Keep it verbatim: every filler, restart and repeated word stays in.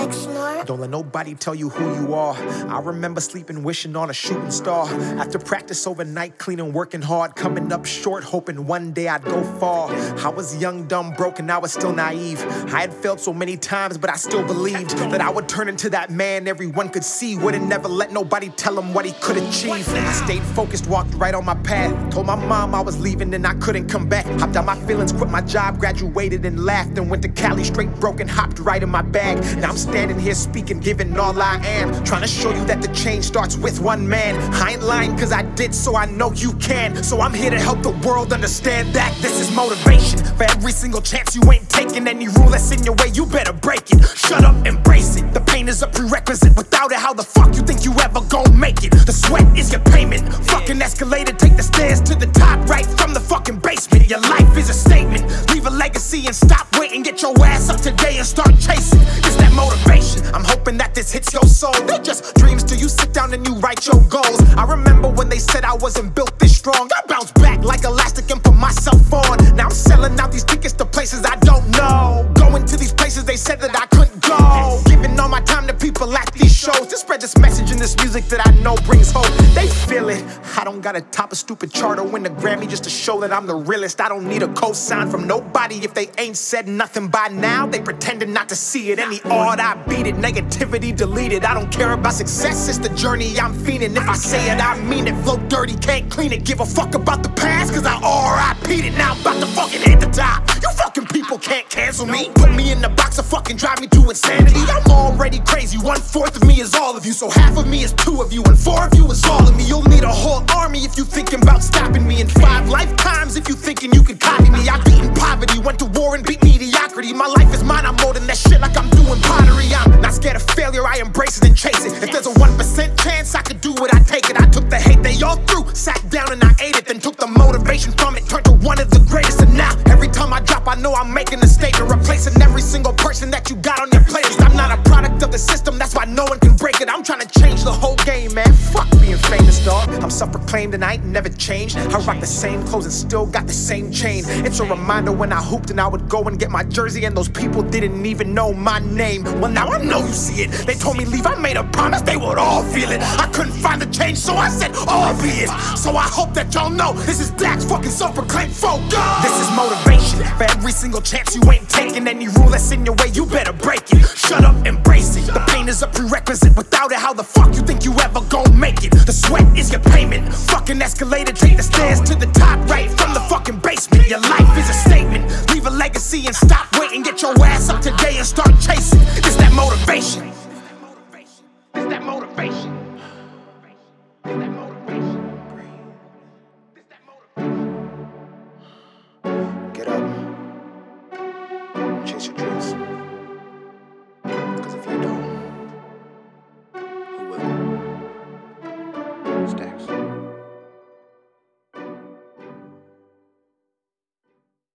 Don't let nobody tell you who you are. I remember sleeping, wishing on a shooting star. After practice overnight, cleaning, working hard, coming up short, hoping one day I'd go far. I was young, dumb, broken, I was still naive. I had failed so many times, but I still believed that I would turn into that man everyone could see. Wouldn't never let nobody tell him what he could achieve. I stayed focused, walked right on my path. Told my mom I was leaving and I couldn't come back. Hopped out my feelings, quit my job, graduated and laughed, and went to Cali straight broken, hopped right in my bag. Now I'm standing here speaking, giving all I am, trying to show you that the change starts with one man. I ain't lying cause I did, so I know you can. So I'm here to help the world understand that this is motivation. For every single chance you ain't taking, any rule that's in your way, you better break it. Shut up, embrace it. The pain is a prerequisite. Without it, how the fuck you think you ever gon' make it? The sweat is your payment. Fucking escalator, take the stairs to the top, right from the fucking basement. Your life is a statement. Leave a legacy and stop waiting. Get your ass up today and start chasing. It's that motivation. I'm hoping that this hits your soul. They're just dreams till you sit down and you write your goals. I remember when they said I wasn't built this strong. I bounced back like elastic and put myself on. Now I'm selling out these tickets to places I don't know. Going to these places they said that I couldn't go. Giving all my time to people at these shows to spread this message and this music that I know brings hope. They feel it. I don't gotta top a stupid chart or win a Grammy just to show that I'm the realest. I don't need a cosign from nobody if they ain't said nothing by now. They pretending not to see it. Any odd, I beat it. Negativity deleted. I don't care about success, it's the journey I'm feeding. If I say it, I mean it. Flow dirty, can't clean it. Give a fuck about the past, cause I R I P'd it. Now I'm about to fucking hit the top. You fucking people can't cancel me. Put me in the box or fucking drive me to insanity. I'm already crazy. One fourth of me is all of you. So half of me is two of you, and four of you is all of me. You'll need a whole army if you thinking about stopping me. In five lifetimes if you thinking you can copy me. I beat in poverty, went to war and beat mediocrity. My life is mine, I'm molding that shit like I'm doing pottery. I'm not scared of failure, I embrace it and chase it. If there's a one percent chance I could do it, I take it. I took the hate they all threw, sat down and I ate it. Then took the motivation from it, turned to one of the greatest. And now, every time I drop, I know I'm making a statement. Replacing every single person that you got on your playlist. I'm not a product of the system, that's why no one can break it. I'm trying to change the whole game, man. Fuck being famous, dog. I'm self-proclaimed and I ain't never changed. I rock the same clothes and still got the same chain. It's a reminder when I hooped and I would go and get my jersey, and those people didn't even know my name. Well, now I know you see it. They told me leave, I made a promise they would all feel it. I couldn't find the change, so I said, all be it. So I hope that y'all know this is Dax fucking self-proclaimed focus. This is motivation. For every single chance you ain't taking, any rule that's in your way, you better break it. Shut up, embrace it. The pain is a prerequisite. Without it, how the fuck you think you ever gon' make it? The sweat is your payment. Fucking escalator, take the stairs to the top, right from the fucking basement. Your life is a statement. Leave a legacy and stop waiting. Get your ass up today and start chasing. It's that motivation. It's that motivation. It's that motivation. Get up. Chase your dreams.